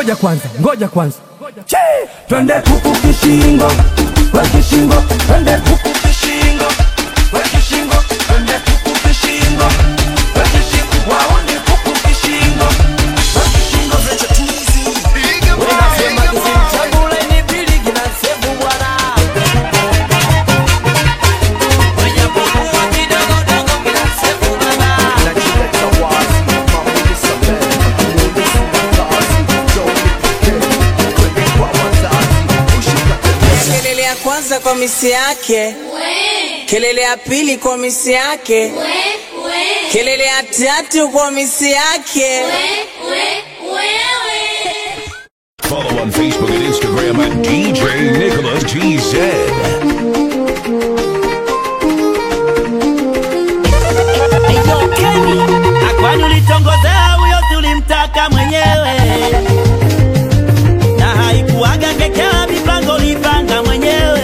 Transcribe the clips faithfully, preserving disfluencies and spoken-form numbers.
ngoja kwanza, ngoja kwanza. Che! Twende kuku kishingo, we kishingo, twende kuku kishingo, we kishingo, twende kuku kishingo, we kishingo, waone kuku kishingo, we kishingo. Vecha tuizi, unasema kisichagula ni pili kina sefu bwana. Wenye kuku wa kidogo dogo kina sefu bwana. Nachika chawazi, mama unisamee, unisu matazi, joni peke, kwa wazazi, ushika tete. Kelele ya kwanza kwa misi yake, kelele ya pili kwa misi yake, kelele ya tatu kwa misi yake. Follow on Facebook and Instagram at D J Nicholas T Z. Akwani ulitongozea huyo tulimtaka mwenyewe, na haikuwaga ngekea mipango ulipanga mwenyewe.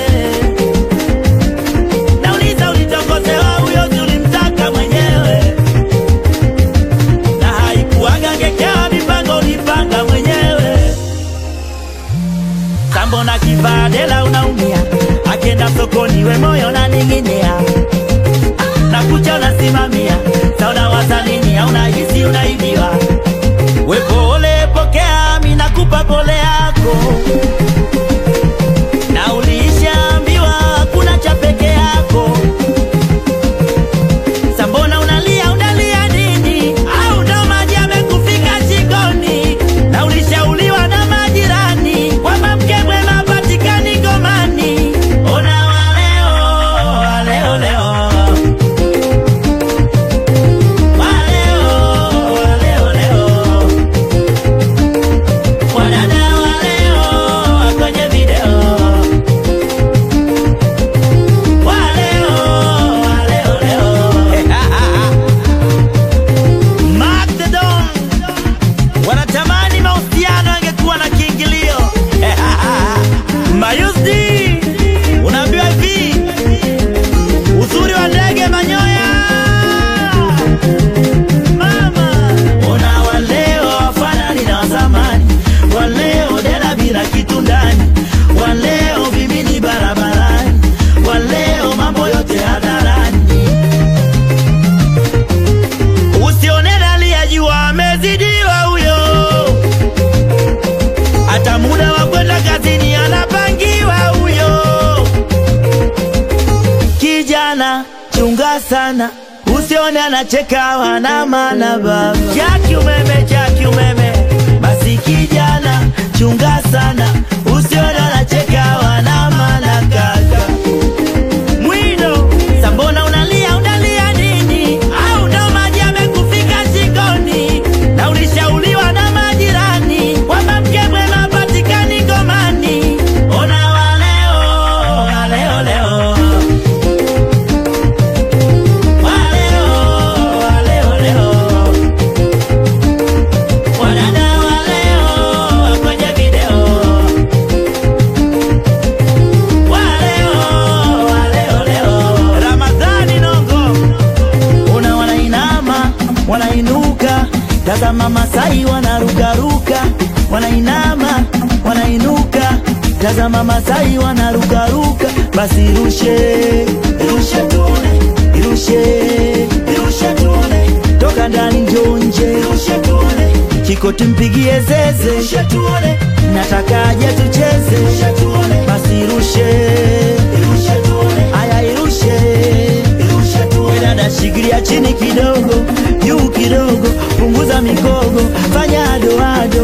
Nauliza ulitongozea huyo tulimtaka mwenyewe, na haikuwaga ngekea mipango ulipanga mwenyewe. Sambo na kibadela unaumia, akenda sokoni we moyo na ninginea, na kucha unasimamia, sauna wasalini ya unahisi unaibiwa. We pole pokea, mina kupa pole yako, na ulishaambiwa kuna cha peke yako. Sambona unalia unalia nini? Au ndo maji yamekufika shingoni? Na ulishauliwa na majirani kwamba mke mwema patikani Ngomani. Ona waleo, waleo leo, sana usione anacheka wana maana baba. Jaki umeme, jaki umeme, basi kijana chunga sana usione anacheka wana maana kaka. Mwindo, sambona unalia unalia nini? Au ndo maji yamekufika shingoni? Na ulishauliwa na majirani kwamba mke mwema patikani Ngomani. Ona waleo, waleo leo, tazama Masai wanarukaruka, wanainama, wanainuka. Tazama Masai wanarukaruka, basi rushe, rushe tuone, rushe, rushe tuone. Toka ndani njoo nje, rushe tuone. Kikoti mpigie zeze, rushe tuone. Nataka aje tucheze, rushe tuone. Basi rushe, rushe tuone. Aya irushe, rushe tuone. Dada shikilia chini kidogo, juu kidogo, punguza mikogo, fanya ado ado.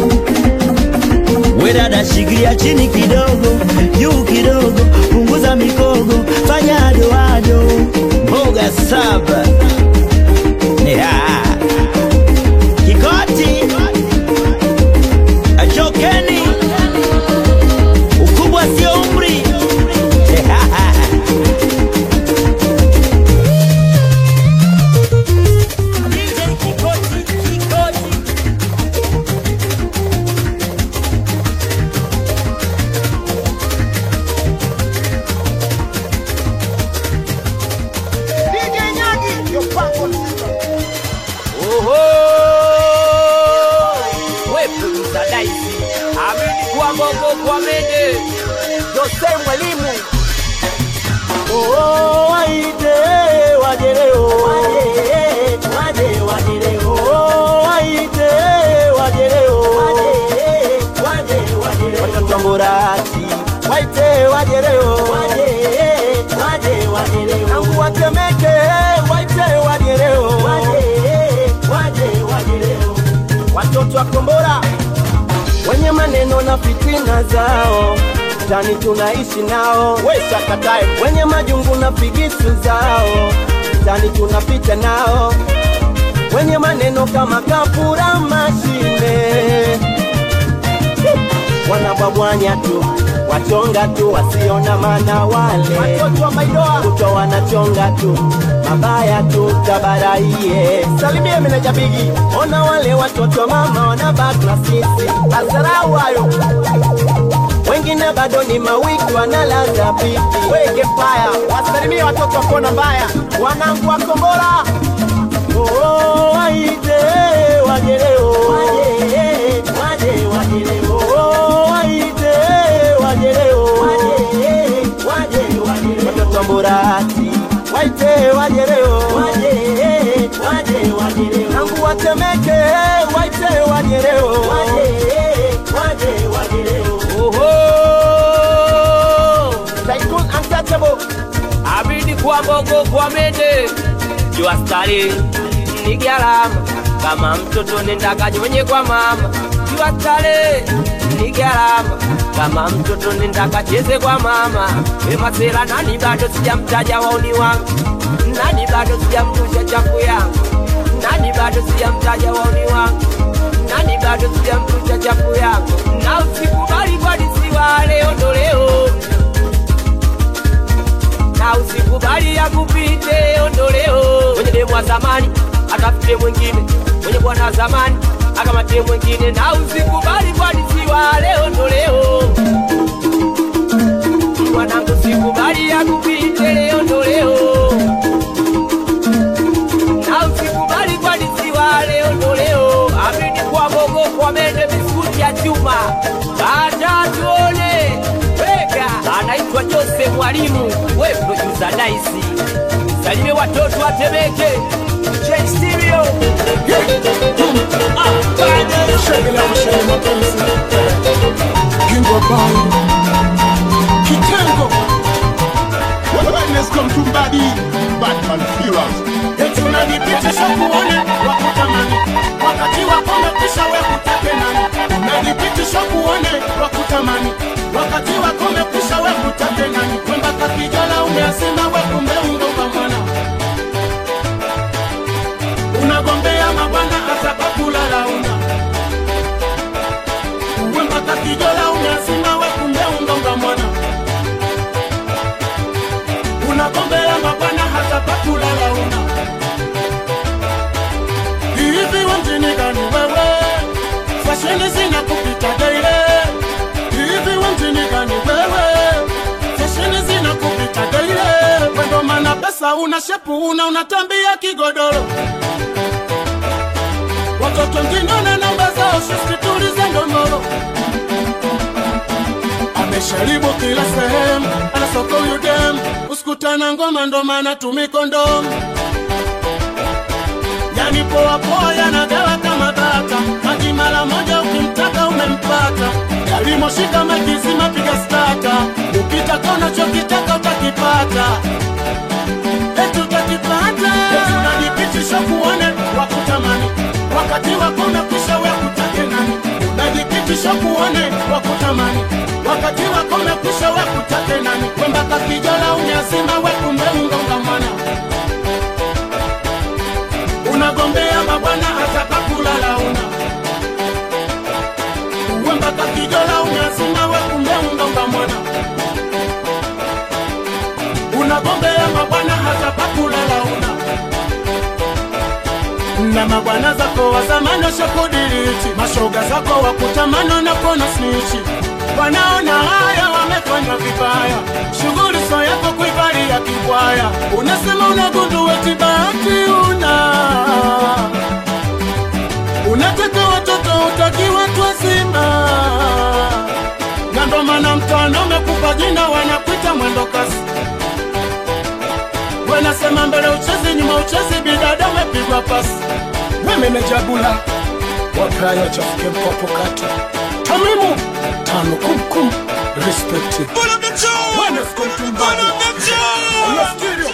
We dada shikilia chini kidogo, juu kidogo, punguza mikogo, fanya ado ado. Mboga saba yeah. Kikoti achokeni, ukubwa sio umri. D J Nyagi Daisy ameni kwa bongo kwa mende Jose mwalimu. Oh, waite wajereo waje waje wajereo oh, waite wajereo waje waje wajereo watoto mburati waite wajereo waje waje wajereo nangu watemeke waite wajereo waje waje wajereo watoto wa Kombora wenye maneno na fitina zao tani tunaishi nao wesa katae wenye majungu na figisu zao tani tunapita nao wenye maneno kama kapura mashine wanabwabwanya tu wachonga tu wasiona mana wale watoto wa Maidoa kuto wanachonga tu mabaya tu tabaraie salimie meneja Bigi ona wale watoto mama wanabaki na sisi asarau hayo wengine bado ni mawiki wanalaza pipi weke fire wasalimie watoto wa kona mbaya wanangu wa Kombora. Oh, waite wajereo waje waje wajereo oh, waite wajereo waje waje wajereo watoto mburati waite wajereo waje waje wajereo nangu watemeke waite wajereo waje waje wajereo. Oho Tycoon Untouchable abidi kwa bongo kwa mende jua stari ni gharama kama mtoto nenda kanyonye kwa mama jua stari ni gharama kama mtoto nenda kacheze kwa mama wema sera nani bado sijamtaja wauni wangu nani bado sijamtusha chafu yangu nani bado sijamtaja wauni wangu nani bado sijamtusha chafu yangu na usikubali kwa disiwa leo ndo leo na usikubali ya kupite ondoleo mwenye demu wa zamani atafute mwingine mwenye bwana zamani akamate mwingine na usikubali kwa disiwa leo ondoleo mwanangu usikubali ya kupite leo ondoleo na usikubali kwa disiwa leo ondoleo amini kwa bongo kwa mende biskuti ya chuma baada tuone weka anaitwa Jose mwalimu we producer Daisy salime watoto watemeke J Stereo Shagila mshale mapenzi Kingo bali Kitengo Wellness come to body Batman Heroes Yetu nanipitisha kuone wakutamani wakati wako umekwisha we kutake nani nanipitisha kuone wakutamani wakati wako umekwisha we kutake nani kwamba kakijala umeasema we kumbe ungonga mwana unagombea mabwana hata pakulala una kwamba kakijala umeasema we kumbe ungonga mwana unagombea mabwana hata pakulala una hivi wamjini gani wewe fasheni zina kupita daile hivi wamjini gani wewe fasheni zina kupita daile wendo mana pesa una shepu una unatambia kigodoro watoto mjini na namba zao shistitulize ndomoro amesharibu kila sehemu anasoko yudem usikutana ngoma ndomana tumikondom yani poa poa yanagawa kama bata maji mara moja ukimtaka umempata yalimo shika makizima piga stata ukitaka unachokitaka utakipata etu utakipata etu najipitisha kuone wakutamani wakati wako umekwisha we kutake nani najipitisha kuone wakutamani wakati wako umekwisha we kutake nani kwamba kakijala unyasima we kumbe ungonga mwana unagombea mabwana hata pakulala una uwemba kakijola unyasima we kumbe ungonga mwana unagombea mabwana hata pakulala una na mabwana zako wa zamani washakudiriti mashoga zako wakutamano na kona snichi wanaona haya wamefanya vibaya shughuli so yako kuivalia kibwaya unasema unagundu weti bahati una unataka watoto hautaki watu wazima, na ndo maana mtano umekupa jina wanakuita mwendo kasi. Wanasema mbele uchezi nyuma uchezi, bidada umepigwa pasi. Mimi mejabula waprayo chafike mkopo kata tamimu tano kum kum respected. Pull up the joe. When it's come to body. Pull up the joe. Let's get it.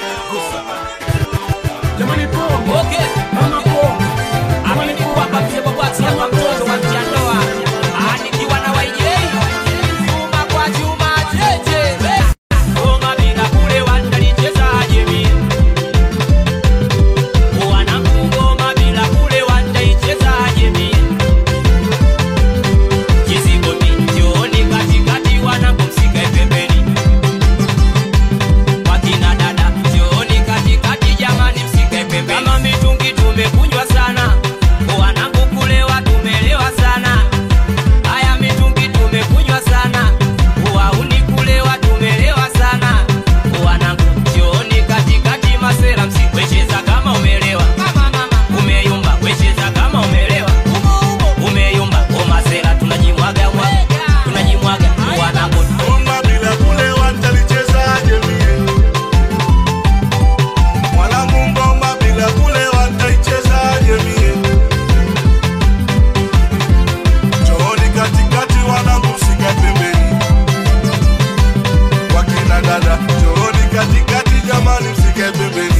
Jamani po. Okay. Mama po. Amani kwa pamoja kwa kwa kwa mtoto wa Jandoa. Anikiwa na waijei. Chuma kwa chuma jeje. Ngoma bila kule wandalicheza jemi. Wanangu ngoma bila kule wandalicheza jemi. Kizibo mijioni katikati wanangu msikae pembeni. Wakina dada jioni katikati jamani msikae pembeni. Kama mitungi tumekunywa sana, wanangu kulewa tumelewa sana. Haya mitungi tumekunywa sana, wauni kulewa tumelewa sana. Wanangu jioni katikati masera msikwecheza kama umelewa. Umeyumba wecheza kama umelewa. Umeyumba o masera tunajimwaga mwaga. Tunajimwaga wanangu ngoma bila kulewa nitalicheza jemie. Mwanangu ngoma bila kulewa nitaicheza jemie. Chooni katikati wanangu msikae pembeni. Wakina dada chooni katikati jamani msikae pembeni.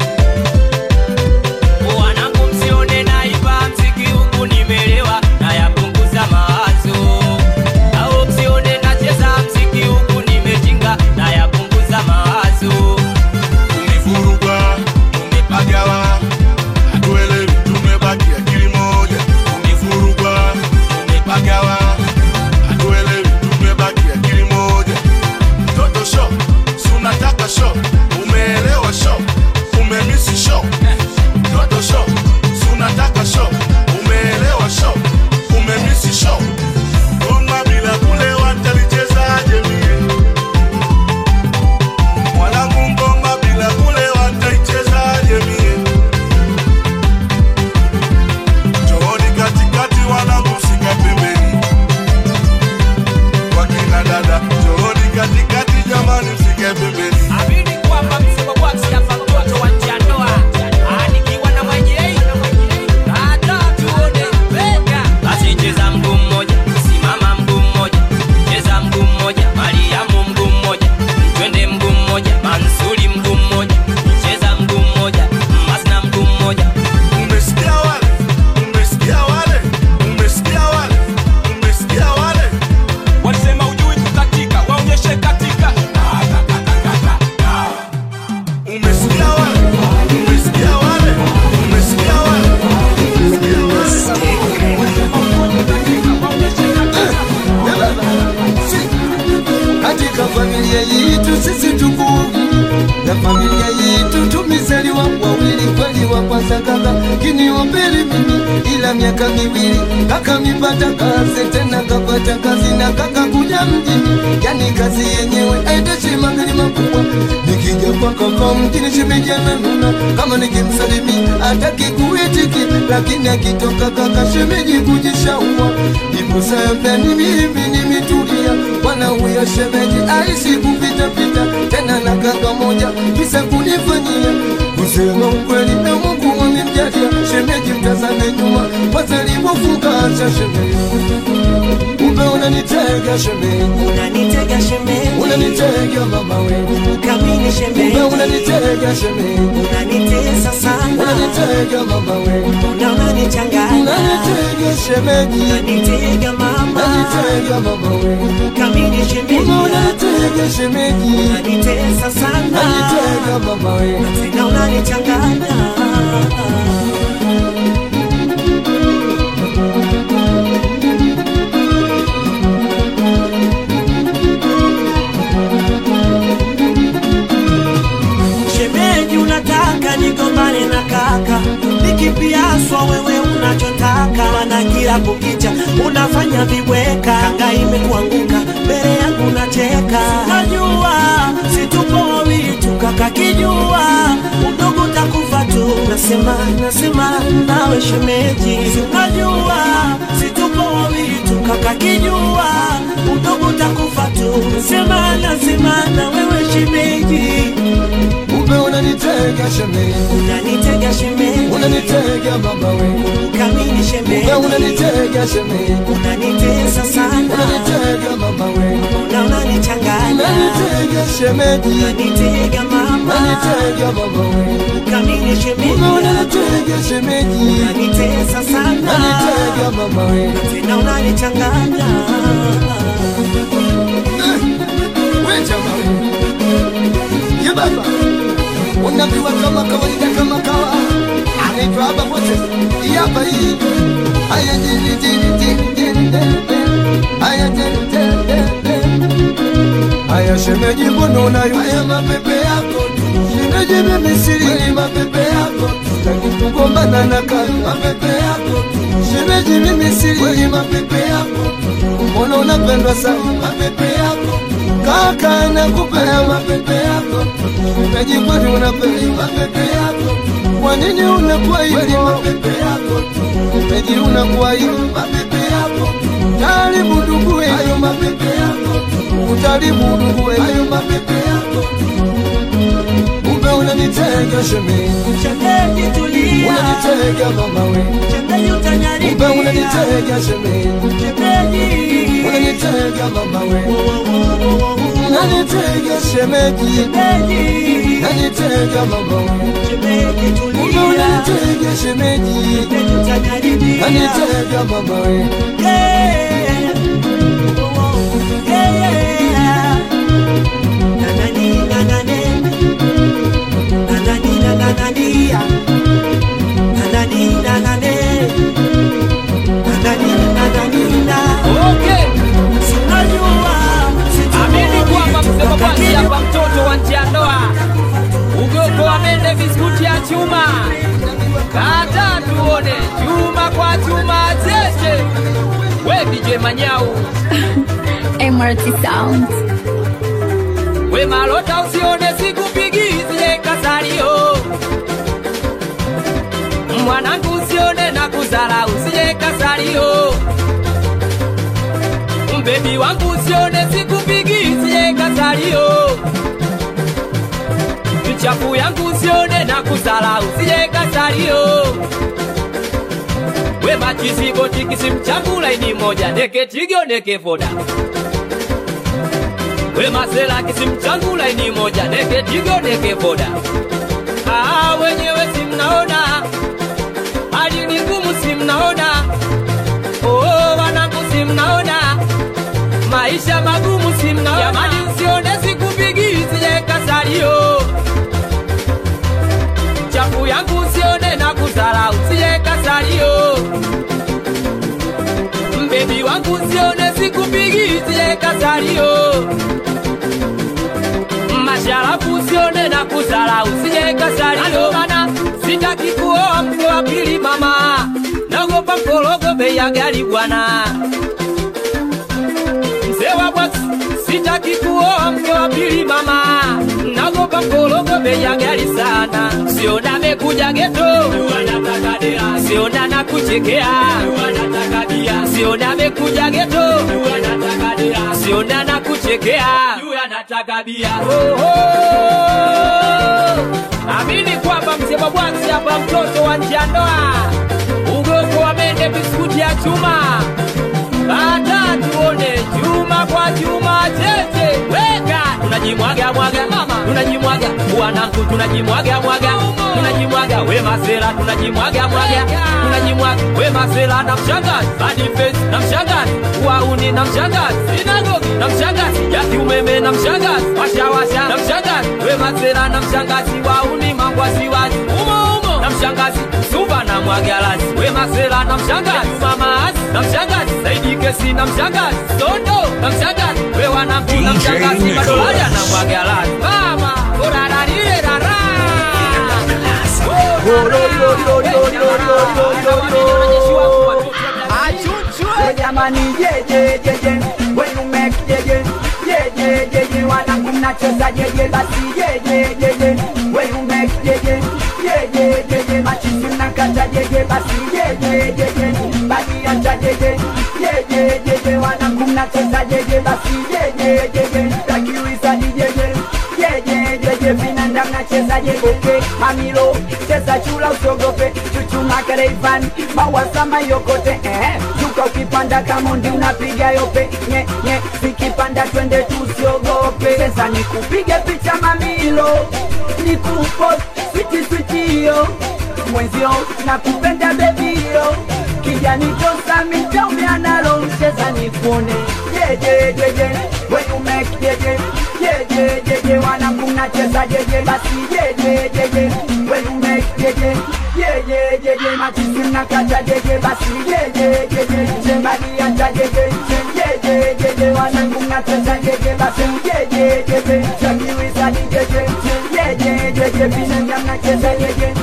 wanangu msione naiba mziki huku nimelewa na yapunguza mawazo. Au msione nacheza mziki huku nimejinga na yapunguza mawazo. Umevuruga, umepagawa, hatuelewi tumebaki akili moja. Umevuruga, umepagawa, hatuelewi tumebaki akili moja. Toto show, si unataka show, umeelewa show, umemisi show. Toto show, si unataka show, umeelewa show, umemisi show. Ngoma bila kulewa nitalicheza jemie. Mwanangu ngoma bila kulewa nitaicheza jemie. Chooni katikati wanangu msikae pembeni. Wakina dada chooni katikati jamani msikae pembeni. Abidi kwamba msema kwa siafa mtoto wa Jandoa. Anikiwa na waijei. Hata tuone bega. Basi cheza mguu mmoja, simama mguu mmoja. Cheza mguu mmoja, Mariamu mguu mmoja. Twende mguu mmoja, Mansuri mguu mmoja. Cheza mguu mmoja, Masna mguu mmoja. Umesikia wale? Umesikia wale? Umesikia wale? Umesikia wale? Walisema ujui kukatika, waonyeshe katika. Umesikia wale? Umesikia wale? Umesikia wale? Katika familia yetu sisi tuko na familia yetu tumezaliwa wawili, kweli wa kwanza kaka kini wa pili mimi, ila miaka miwili kaka mipata kazi tena kapata kazi na kaka kuja mjini, yani kazi yenyewe aendeshi magari makubwa. Nikija kwa kaka mjini shemejana nuna, kama nikimsalimi hataki kuitiki, lakini akitoka kaka shemeji kujishaua. Ipo saa ni mimi nimetulia, wana huyo shemeji aishi kupita pita tena na kaka moja kisa kunifanyia. Kusema ukweli na Mungu amemjalia shemeji, mtazame nyuma wazalipofunga acha shemeji. Kumbe unanitega shemeji, Unanitega shemeji, unanitega mama wewe, kamini shemeji, kumbe unanitega shemeji, unanitesa sana, unanitega mama wewe, na unanichanganya, unanitega shemeji, unanitega mama, unanitega mama wewe, kamini shemeji, kumbe unanitega shemeji, unanitesa sana, unanitega mama wewe. tena unanichanganya. Shemeji unataka nigombane na kaka, nikipiaswa wewe unachotaka, na kila kukicha unafanya vibweka, kanga imekuanguka mbele yangu unacheka. Najua situpo wawili tu kaka, kijua udogo takufa tu, nasema nasema nawe shemeji, najua situpo mpaka kijua udogo utakufa tu. Semana semana wewe shemeji, Ube unanitega shemeji, unanitega shemeji, unanitega baba we, kamini shemeji, Ube unanitega shemeji, unanitesa sana, unanitega baba we, na unanichanganya, unanitega shemeji, unanitega mama, unanitega baba we, kamini shemeji, Ube unanitega shemeji, unanitesa sana, unanitega baba we, tena unanichanganya. Wecha baba ye baba, unaambiwa kama kawaida kama kawa, anaitwa hapa wote hapa hii. Aya jini jini jini jini aya jini jini aya shemeji mbona unayo aya mapepe yako tu, shemeji mimi siri mapepe yako tu, kugombana na kali mapepe yako tu, shemeji mimi siri mapepe yako tu, mbona unapendwa sana mapepe yako tu, kaka nakupea mapepe yako tu, shemeji kwani unapenda mapepe yako tu, kwa nini unakuwa hivi mapepe yako tu, shemeji unakuwa hivi mapepe yako tu, jaribu nduguwe hayo mapepe yako tu, jaribu nduguwe hayo mapepe yako tu, Ube unanitega shemeji, Shemeji tulia, unanitega mama we, shemeji utanyaribia, Ube unanitega shemeji, shemeji, unanitega mama we, unanitega shemeji, shemeji, unanitega mama we, shemeji Ube tulia, unanitega shemeji, shemeji utanyaribia, unanitega mama we, yeah, yeah, yeah, nanani nanane, nanani nanania, nanani nanane, nanani nananina. Okay. Sinajua, Amini kwamba msema kwanza hapa mtoto wa nje ya ndoa. Ugoko amende biskuti ya chuma. Kata tuone chuma kwa chuma cheche. We D J Manyau. M R T Sound. We malota usione sikupigi zile kasalio. Mwanangu usione na kuzala usije kasalio. Mbebi wangu usione sikupigi usije kasalio. Michafu yangu usione na kuzala usije kasalio. We machizi boti kisimchangu laini moja neke tigyo neke foda. We masela kisimchangu laini moja neke tigyo neke foda. Ah, wenyewe simnaona hali ni ngumu simnaona. Oh, wanangu simnaona maisha magumu simnaona. Jamani usione sikupigi usije kasalio. Chafu yangu usione na kuzala usije kasalio. Mbebi wangu usione sikupigi usije kasalio. Masharafu usione na kuzala usije kasalio. Mana sitaki kuoa mke wa pili mama, naogopa mkorogo bei ya gari bwana. Mzee wa box sitaki kuoa mke wa pili mama, naogopa mkorogo bei ya gari sana. Siona amekuja geto, wanataka dea. Siona nakuchekea, wanataka bia. Siona amekuja geto, wanataka dea. Siona nakuchekea, wanataka bia. Oh, oh. Amini kwamba msema bwaksi hapa mtoto wa nje ya ndoa. Ugoko amende biskuti ya chuma. Kata tuone chuma kwa chuma cheche. Weka tunajimwaga mwaga mama, tunajimwaga wanangu, tunajimwaga mwaga, tunajimwaga we masela, tunajimwaga mwaga, tunajimwaga we masela na mshangazi, badi face na mshangazi, wauni na mshangazi, sinagogi na mshangazi, yaki umeme na mshangazi, washa washa na mshangazi, we masela na mshangazi, wauni mangwasi wazi, umo umo na mshangazi, suba na mwagalazi, we masela na mshangazi, mama asi na mshangazi, saidi kesi na mshangazi, sondo na mshangazi, we wanangu na mshangazi, madolaya na mwagalazi, mama orararire rara. Jamani je je je je when you make je je je je je je wanangu mnacheza je je basi je je je je when you make je je je je je je machizi mnakata je je basi je je je je basi acha je je je je je cheza jeje basi jeje jeje takiwisa jeje jeje jeje vinanda mnacheza jeje mamilo cheza chula usogope chuchuma karevan mawasama yokote eh zuka ukipanda kama ndi unapiga yope nye nye sikipanda twende tusiogope cheza nikupige picha mamilo nikupost switi switi yo mwenzio nakupenda bebio kijani tosa mitomia nalo cheza nikuone jeje jeje when you make jeje jeje jeje wanangu mnacheza jeje basi jeje jeje when you make jeje jeje jeje machisi mnakata jeje basi jeje jeje chembali ata jeje jeje jeje wanangu mnacheza jeje basi jeje jeje chakiwisa jeje jeje jeje vinenda mnacheza jeje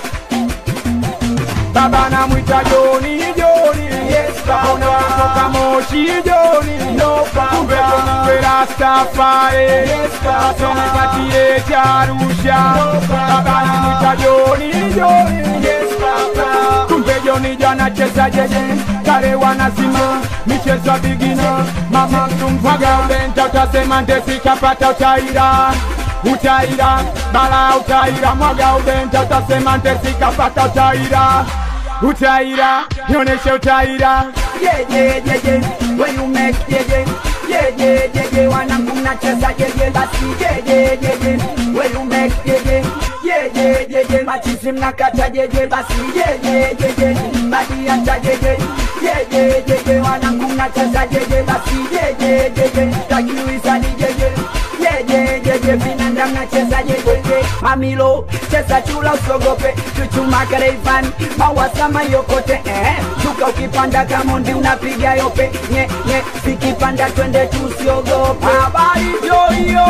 Baba na mwita Joni Joni yes baba toka Moshi Joni no baba kumbe Rastafari yes baba tunapatie Arusha baba na mwita Joni Joni yes baba kumbe Joni jana cheza jeje kare wanasima michezo bigina mama tumvaga benta utasema ndefika pata utaira utaira bala utaira mwaga ubenta utasema ndefika pata utaira utaira nyoneshe utaira jeje jeje when you make jeje jeje jeje wanangu mnacheza jeje basi jeje jeje when you make jeje jeje jeje machisi mnakata jeje basi jeje jeje badi ata jeje jeje jeje wanangu mnacheza jeje basi jeje jeje takiwisa jeje jeje jeje vinanda mnacheza jeje mamilo cheza chula usogope chuchuma karevan mawasama yokote eh zuka ukipanda kama ndi unapiga yope nye nye sikipanda twende tusiogope habari joyo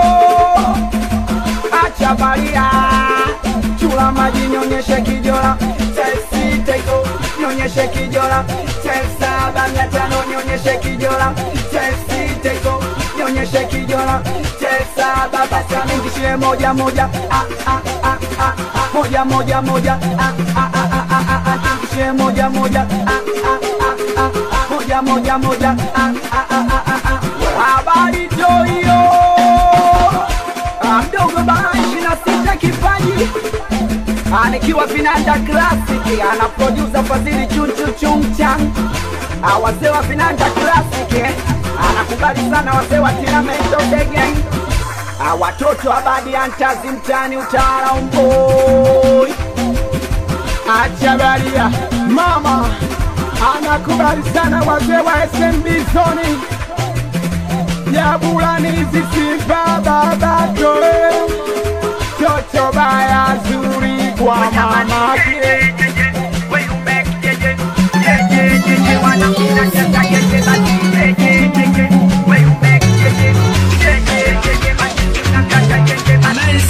acha baria chula maji nyonyeshe kijora Chelsea teko nyonyeshe kijora Chelsea banga tano nyonyeshe kijora Chelsea teko nyonyeshe kijora Chelsea baba sana ngishie moja moja ah ah ah ah moja moja moja ah ah ah ah ah ngishie moja moja ah ah ah ah moja moja moja ah ah ah ah habari joyo mdogo bana ishirini na sita kipaji anikiwa Vinanda Classic ana producer Fadhili chunchu chungchang wazee wa Vinanda Classic anakubali sana wazee wa Tiramento the gang watoto wa Badi Antazi mtani utawala umboi acha baria mama anakubali sana wazee wa S M B zoni ya bulani zisi baba bakole toto baya zuri kwa mama jeje when you make jeje jeje jeje wanangu mnacheza jeje basi jeje jeje when you make jeje jeje jeje machisi mnakata jeje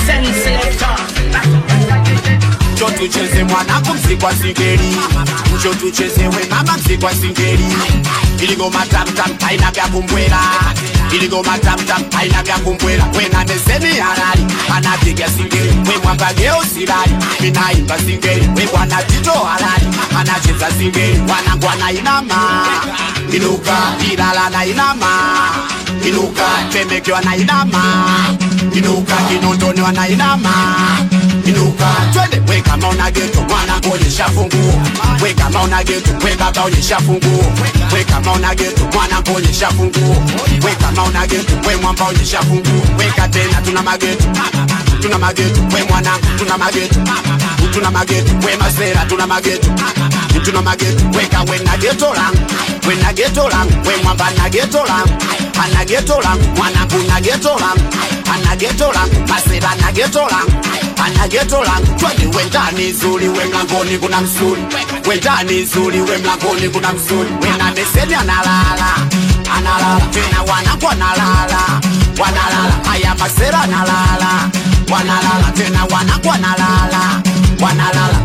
Njoo tucheze mwanangu mzikwa singeli Njoo tucheze we mama mzikwa singeli Iligo matam tam haina vya kumbwela Iligo matam tam haina vya kumbwela Wena mesemi harari anapiga singeli We mwamba geo silali minaimba singeli We wana tito harari anacheza singeli Wanangu wanainama Inuka ilala na inama Inuka temeke wanainama Inuka kinondoni wanainama Inuka twende we kama una geto mwana kuonyesha funguo We kama una geto we baba onyesha funguo We kama una geto mwana kuonyesha funguo We kama una geto we mwamba onyesha funguo We katena tuna mageto Tuna mageto we mwana tuna mageto Tuna mageto we masera tuna mageto Tuna mageto we kawe na geto lang We na geto lang we mwamba na geto lang Ana geto lang mwana kuna geto lang Ana geto lang masera na geto lang Ana geto lang twende we ndani zuri we mlangoni kuna msuri We ndani zuri we mlangoni kuna msuri We na meseni analala Analala tena wanakwa analala Wanalala haya masera analala Wanalala tena wanakwa analala Wanalala twende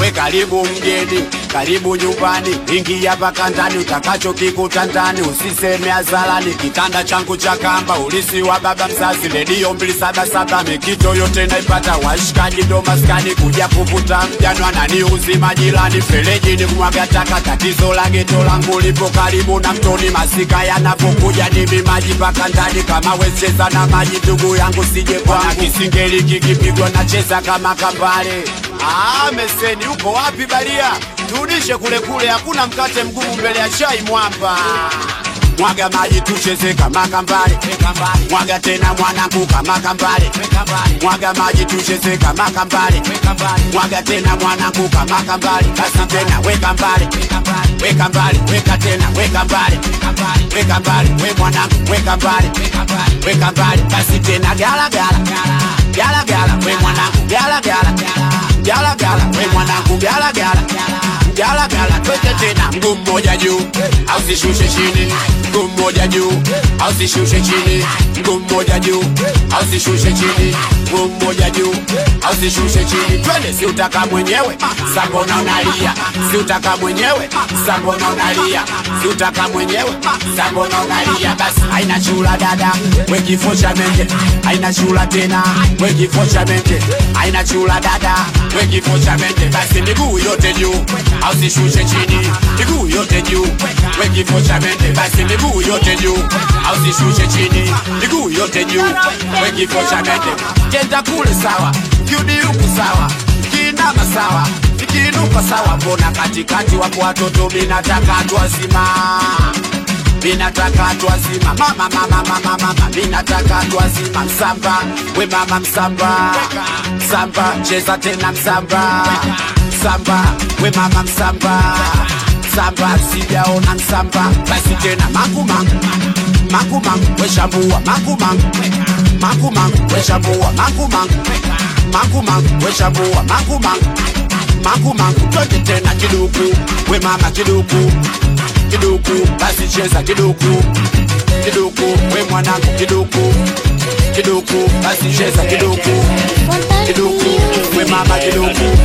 we karibu mgeni, karibu nyumbani, ingia paka ndani, utakacho kikuta ndani, usiseme azalani. Kitanda changu cha kamba, ulisi wa baba mzazi, redio mbili saba saba, mikito yote naipata, washikaji ndo maskani, kuja kuvuta mjano, anani uzima jirani, feleji ni kumwaga taka, tatizo la geto langu lipo karibu na mtoni, masika yanapokuja ni mimaji paka ndani, kama wecheza na maji ndugu yangu sije kwangu, kisingeli kikipigwa na cheza kama kambale. Ah, meseni uko wapi balia? Turudishe kule kule, hakuna mkate mgumu mbele ya chai mwamba. Mwaga maji tucheze kama kambale, mwaga tena mwanangu kama kambale, mwaga maji tucheze kama kambale, mwaga tena mwanangu kama kambale, basi tena weka mbali, weka mbali, weka tena weka mbali, weka mbali, we mwanangu weka mbali, weka mbali, basi tena gala gala, gala gala, we mwanangu gala gala, gala gala, we mwanangu gala gala, gala gala, twende tena mguu mmoja juu, au sishushe chini, mguu mmoja juu, au sishushe chini, mguu mmoja juu, au sishushe chini, mguu mmoja juu, au sishushe chini, twende. Si utaka mwenyewe sabona unalia, si utaka mwenyewe sabona unalia, si utaka mwenyewe sabona unalia, basi haina chula dada, we kifo cha mende, haina chula tena, we kifo cha mende, haina chula dada, we kifo cha mende, basi miguu yote juu, au sishushe chini, miguu yote juu, we kifo cha mende, basi miguu yote juu, au sishushe chini, miguu yote juu, we kifo cha mende. Kenda kule sawa, kiudi huku sawa, kinama sawa, kiinuka sawa, mbona katikati wako watoto binataka tu wazima, binataka tu wazima, mama mama mama mama, binataka tu wazima, msamba, we mama msamba, msamba, cheza tena msamba, msamba, we mama msamba, msamba, sijaona msamba, basi tena makumangu, makumangu, we shambua, makumangu, makumangu, we shambua, makumangu, makumangu, we shambua, makumangu, makumangu, twende tena kiduku, we mama kiduku, kiduku, basi cheza kiduku, kiduku, we mwanangu kiduku, kiduku, basi cheza kiduku, kiduku, we mama kiduku.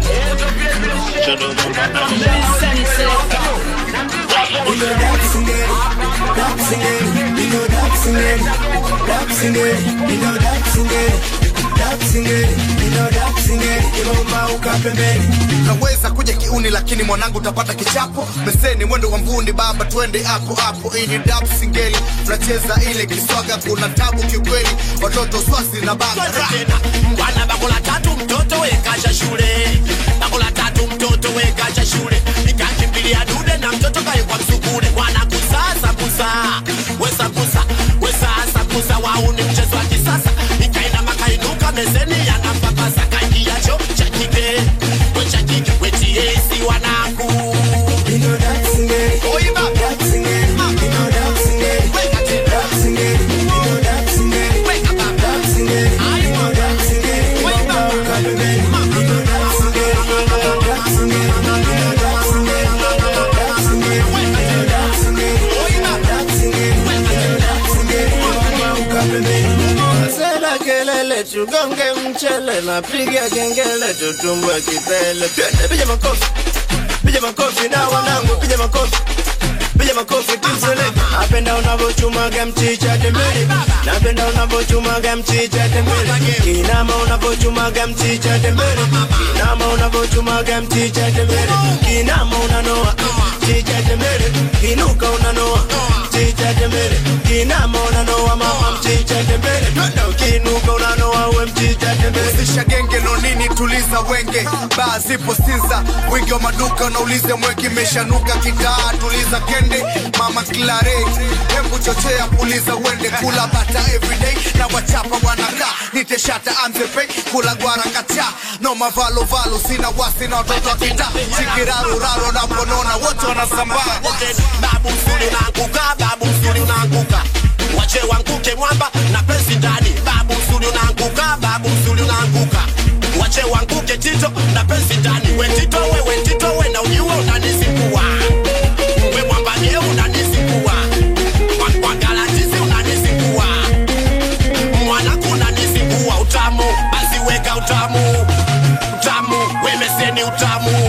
Naweza kuja kiuni lakini mwanangu utapata kichapo. Meseni mwendo wa mvundi baba twende hapo hapo. Hii ni dap singeli, tunacheza ile kiswaga, kuna tabu kikweli, watoto swasi na banga. Mwana bakola tatu mtoto wekaja shule, bakola tatu mtoto wekaja shule, nikakimbilia dude na mtoto kaye kwa msukule. Mwana kusasa kusa, wesa kusa, wesa asa kusa, wauni mchezo wa kisasa, nikaina makainuka meseni yanapapasa kangia cho chakike, we chakike, we tiesi wanaku. You know that singeli, oh you know that singeli, you know that singeli, wake up that singeli, you know that singeli, wake up that singeli, you know that singeli, wake up that singeli, you know that singeli, you know that singeli, you know that singeli, you know that singeli, wake up that singeli, oh you know that singeli, wake up that singeli, wake up that singeli. Sela kelele tugonge mchele, napiga kengele tutumbwe kipele. Piga makofi, piga makofi na wanangu, piga makofi, piga makofi timsele. Napenda unavochumaga mchicha tembele, napenda unavochumaga mchicha tembele, kinama unavochumaga mchicha tembele, kinama unavochumaga mchicha tembele, kinama unanoa mchicha tembele, kinuka unanoa mchicha tembele, kinama unanoa mama mchicha tembele, kinuka unanoa we mchicha tembele. Usisha genge no nini tuliza wenge, baa zipo sinza, wingi wa maduka unaulize mweki meshanuka kitaa, tuliza kende, mama klare, hembu chochea puliza wende, kula bata everyday, na wachapa wanaka, nite shata amzepe, kula guara kacha, no mavalo valo, sina wasi na watoto wa kita, chikiraru raro na ponona, wote wanasambaa. Babu msuli unaanguka, babu msuli unaanguka, wache wanguke mwamba na pesi ndani. Babu msuli unaanguka, babu msuli unaanguka, wache wanguke tito na pesi ndani. We tito we, we tito we, na ujiwe unanisipua, we mwamba nye unanisipua, wagalatizi unanisipua, mwanaku unanisipua. Utamu, basi weka utamu, utamu, we meseni utamu,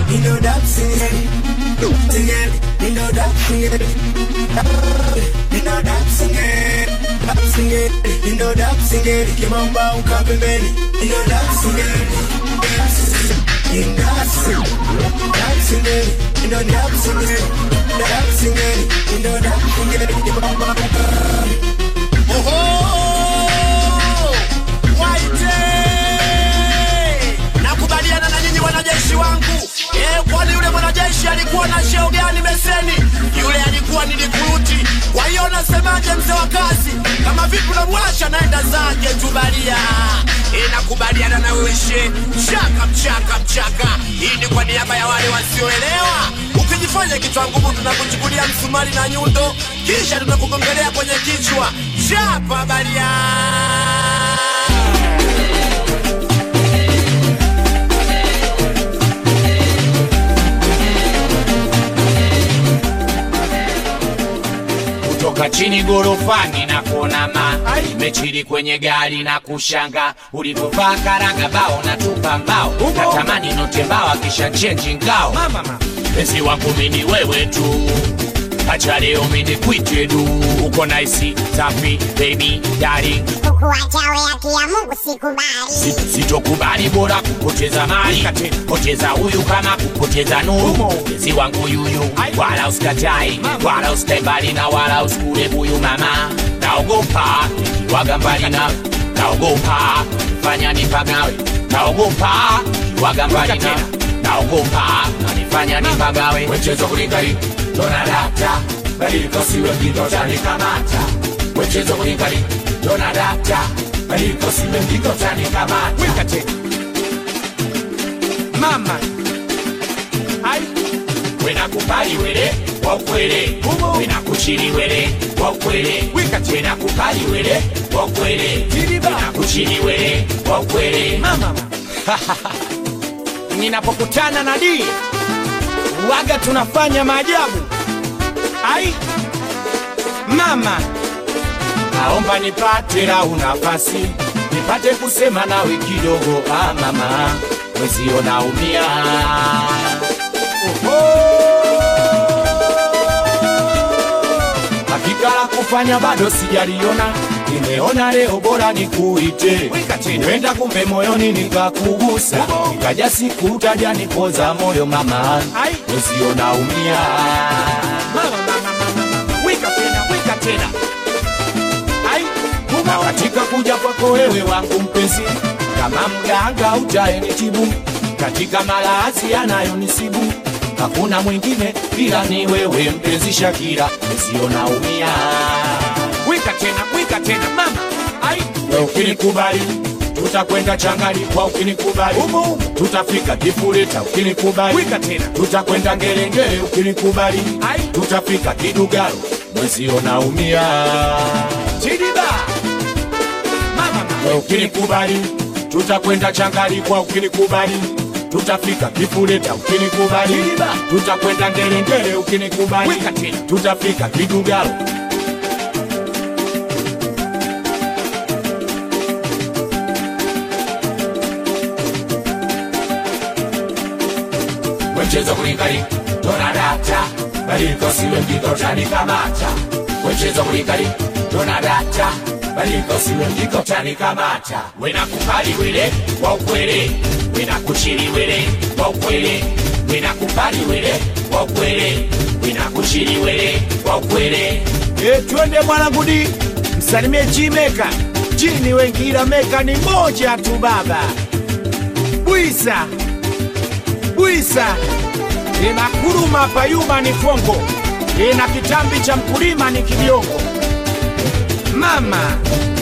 You know that singing, singing. You know that singing, you know that singing, that singing. You know that singing. Kimamba ukapembeni. You know that singing, you know that singing, that singing. You know that singing, that singing. You know that singing. Kimamba ukapembeni. Oh, White. Nakubaliana na nyinyi wanajeshi wangu. Eh, kwani yule mwanajeshi alikuwa na cheo gani meseni? Yule alikuwa ni recruit. Kwa hiyo nasemaje mzee wa kazi? Kama vipi unamwasha naenda zake tubalia. Eh, nakubaliana na wewe she. Mchaka mchaka mchaka. Hii ni kwa niaba ya wale wasioelewa. Ukijifanya kichwa ngumu tunakuchukulia msumari na nyundo, kisha tunakugongelea kwenye kichwa. Chapa balia. Toka chini gorofani na kuona ma mechiri kwenye gari na kushanga ulivyovaa karanga bao na tupa mbao natamani note mbao kisha change ngao pesi wangu mini wewe tu acha leo mini kuite du uko nice safi baby darling kukuacha wewe akia Mungu sikubali sitokubali bora kupoteza mali poteza huyu kama kupoteza nuru pesi wangu yuyu wala usikatai wala usitembali na wala usikule buyu mama naogopa nikiwaga mbali na naogopa fanya nipagawe naogopa nikiwaga mbali na naogopa nanifanya nipagawe wechezo kulingali dona data badiliko siwe mjito chani kamata wechezo kulingali dona data badiliko siwe mjito chani kamata wikate mama hai wena kupali wele wa ukwele wena kuchili wele wa ukwele wikate wena kupali wele wa ukwele wena kuchili wele wa ukwele mama ninapokutana na di waga tunafanya maajabu. Ai mama naomba nipate la nafasi nipate kusema nawe kidogo ah mama wezio naumia hakika la kufanya bado sijaliona nimeona leo bora nikuite wenda kumbe moyoni nikakugusa nikaja siku utaja nipoza moyo mama wezio naumia mama mama mama wika tena wika tena ai na katika kuja kwako wewe wangu mpenzi kama mganga utaenitibu katika malazi yanayonisibu hakuna mwingine ila ni wewe mpenzi Shakira wezio naumia wika tena wika tena mama ai wewe ukinikubali tutakwenda changani kwa ukinikubali umu tutafika Kifureta ukinikubali wika tena tutakwenda Ngerengere ukinikubali ai tutafika Kidugaro mwezio naumia Chidiba mama wewe ukinikubali tutakwenda changani kwa ukinikubali tutafika Kifureta ukinikubali tutakwenda Ngerengere ukinikubali wika tena tutafika Kidugaro wechezo kulikali dona data baliko siwe mjito chani kamata wechezo kulikali dona data baliko siwe mjito chani kamata wena kupali wele wa ukwele wena kuchili wele wa ukwele wena kupali wele wa ukwele wena kuchili wele wa ukwele eh twende mwanangu di msalimie G-Maker jini wengi ila Meka ni moja tu baba Buisa Buisa ina kuruma payuma ni fongo ina kitambi cha mkulima ni kibiongo mama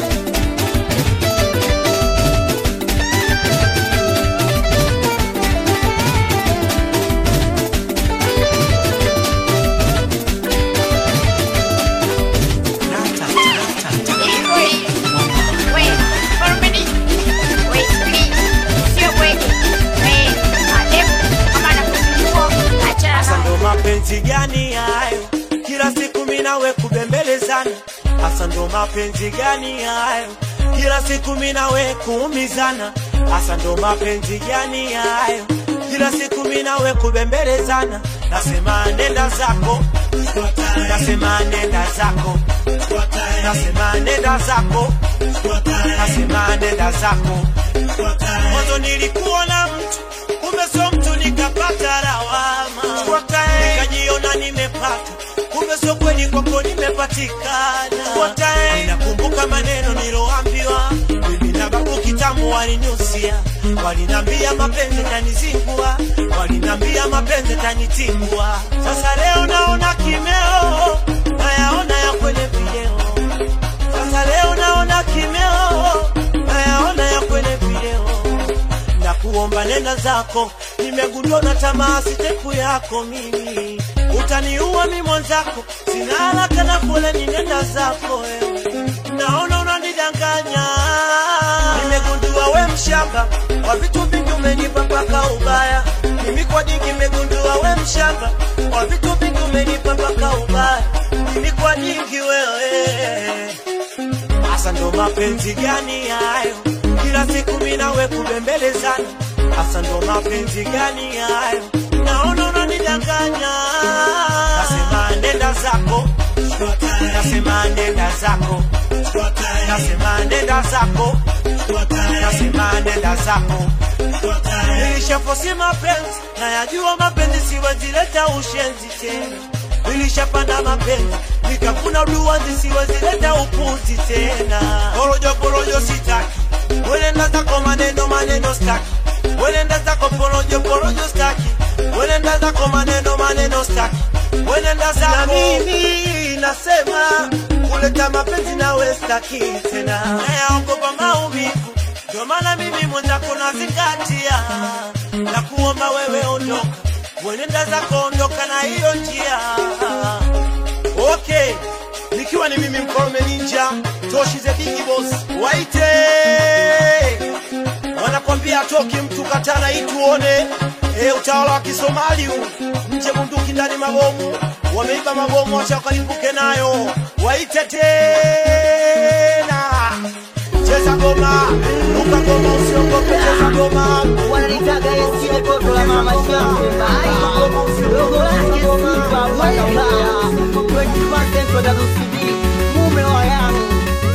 mapenzi gani hayo kila siku mimi nawe kubembelezana hasa ndo mapenzi gani hayo kila siku mimi nawe kuumizana hasa ndo mapenzi gani hayo kila siku mimi nawe kubembelezana. Nasema nenda zako, nasema nenda zako, nasema nenda zako, nasema nenda zako. Mwanzo nilikuwa na mtu, kumbe sio mtu, nikapata lawama, nikajiona nimepata, kumbe sio kweli, kwako nimepatikana. Nakumbuka maneno niloambiwa bibi na babu kitambo, waliniusia, walinambia mapenzi tanizingua, walinambia mapenzi tanitibua. Sasa leo naona kimeo, nayaona ya kwenye video. Sasa leo naona kimeo, nayaona ya kwenye video. Nakuomba nenda zako, nimegundua na tamaa sitepu yako mimi. Utaniua mimi mwanzako, sina haraka na foleni, nenda zako wewe. Naona unanidanganya, nimegundua we mshamba, kwa vitu vingi umenipa mpaka ubaya. Mimi kwa dingi nimegundua we mshamba, kwa vitu vingi umenipa mpaka ubaya. Mimi kwa dingi wewe. Asa ndo mapenzi gani hayo, kila siku mimi nawe kubembelezana. Asa ndo mapenzi gani hayo, naona unanidanganya. Nasema nenda zako, nasema nenda zako, nasema nenda zako, nasema nenda zako. Nilishafosi mapenzi, na yajua mapenzi siwezi leta ushenzi tena. Nilishapanda mapenzi, nikakuna uduanzi, siwezi leta upuzi tena. Porojo porojo sitaki, welenda zako maneno maneno staki, welenda zako porojo porojo staki, welenda zako maneno maneno staki, welenda zako. Na mimi nasema kuleta mapenzi nawe staki tena, nayaogopa maumivu, ndio maana mimi mwenzako nazingatia. Na kuomba wewe ondoka, welenda zako ondoka na hiyo njia. Okay, nikiwa ni mimi Mfalme Ninja, Toshi the Big Boss, waite wanakwambia toki mtu katana ituone. E, utawala wa Kisomali huu, nje bunduki ndani mabomu, wameiba mabomu wacha wakalipuke nayo. Waite tena, cheza ngoma, luka ngoma, usiogope, cheza ngoma. Wananitaga yesile koto la mama shambe, logo lake sipa wakabaya, twenty percent watakusidi mume wa yangu.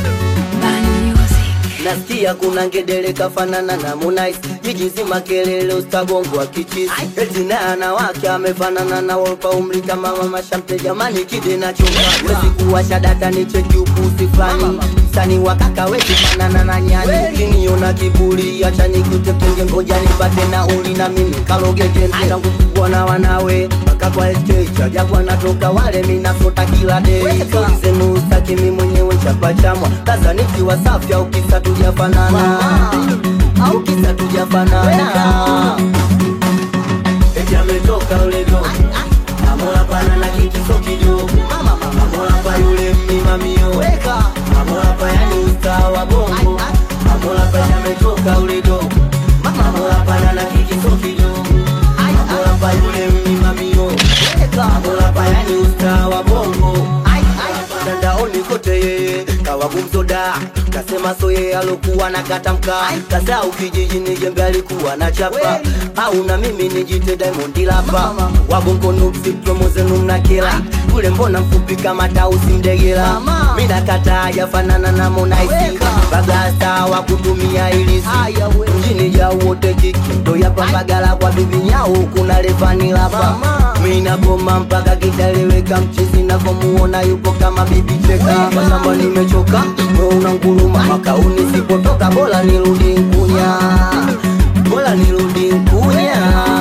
Nasikia kuna ngedele kafanana na Harmonize, jiji zima kelele ustabongo wa kichisi. Eti na anawake amefanana na Wolpa, umri kama mama Shamte, jamani kide na chunga. Wezi kuwasha data ni cheki upusi flani, msani wakaka wezi fanana na nyani. Kiniona kiburi acha nikute penge, ngoja nipate na uli na mimi kaloge gente. Tangu kuona wanawe mpaka kwa stage, ajabu anatoka wale mina sota kila day. Kali zenu usaki mimi mwenyewe chapa chamwa, kaza nikiwa safi au kisa tujafanana, au kisa tujafanana. Eti ametoka ule dogo, amola pana na kikiso kidogo, amola pa yule mmimamio, amola pa yani usta wa bongo, amola pa ametoka ule dogo, amola pana na kikiso kidogo, amola pa yule mmimamio, amola pa yani usta wa bongo. Danda oni kote yeye kawa bumsoda, kasema so yeye alokuwa na katamka, kasa ukijiji ni jembe alikuwa na chapa, au na mimi nijite Diamond Lapa. Wabongo nuksi promozenu mnakila, kule mbona mfupi kama tausi mdegela. Mina kata hajafanana na Harmonize, bagasta wa kutumia ilisi, mjini jao wote jiki ndo yapa bagala kwa bibi nyao kuna levani lapa. Mina goma mpaka kitaleweka mchizi, na komuona yupo kama bibi cheka. Masamba nimechoka, wewe unanguruma, makauni sipotoka, bola nirudi nkunya, bola nirudi nkunya.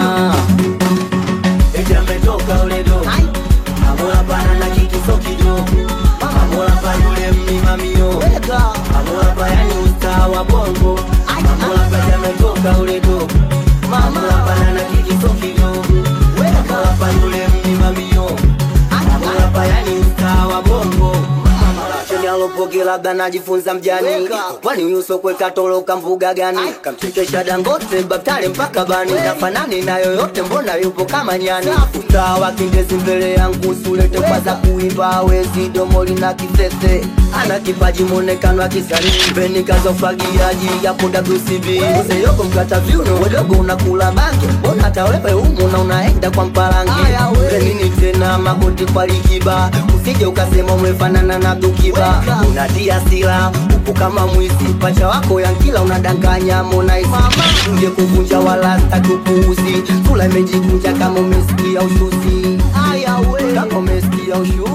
Eti ametoka ule dogo, amola pana na kikiso kidogo, amola pa yule mmimamio, amola pa yani usta wa bongo, amola pa ametoka ule dogo, amola pana na kikiso kidogo, amola pa yule mmimamio, amola pa yani usta wa bongo. Cheni alopo foke labda najifunza mjani. Kwani yuso kweka toloka mbuga gani? Kamchekesha Dangote Batale mpaka bani. Nafanani na yoyote mbona yupo kama nyani. Utaa wakindezi mbele yangu sulete kwa za kuimba wezi domoli na kisese. Ana kipaji mwonekano wa kisanii. Beni kazo fagiaji yapo W C B. Use yoko mkata viuno wedogo unakula bange. Mbona hata wewe umu na unaenda kwa mpalange. Nini tena magoti kwa likiba. Usije ukasema umefanana na Dukiba. Unatia sila upo kama mwizi. Pacha wako ya kila unadanganya Monaizi. Uje kuvunja wala takupuuzi. Sula imejikunja kama umesikia ushuzi. Kama umesikia ushuzi.